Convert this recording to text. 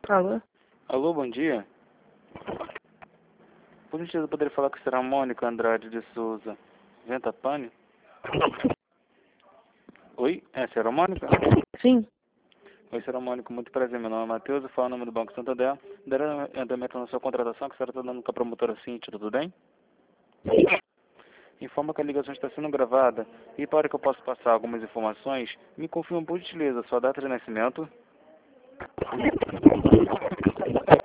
Alô? Alô, bom dia. Por gentileza, eu poderia falar com a senhora Mônica Andrade de Souza Ventapane? Oi, é a senhora Mônica? Sim. Oi, senhora Mônica, muito prazer. Meu nome é Matheus, eu falo em nome do Banco Santander. Dará andamento na sua contratação que a senhora está dando com a promotora Cíntia, tudo bem? Informa que a ligação está sendo gravada e para que eu possa passar algumas informações, me confirma por gentileza sua data de nascimento.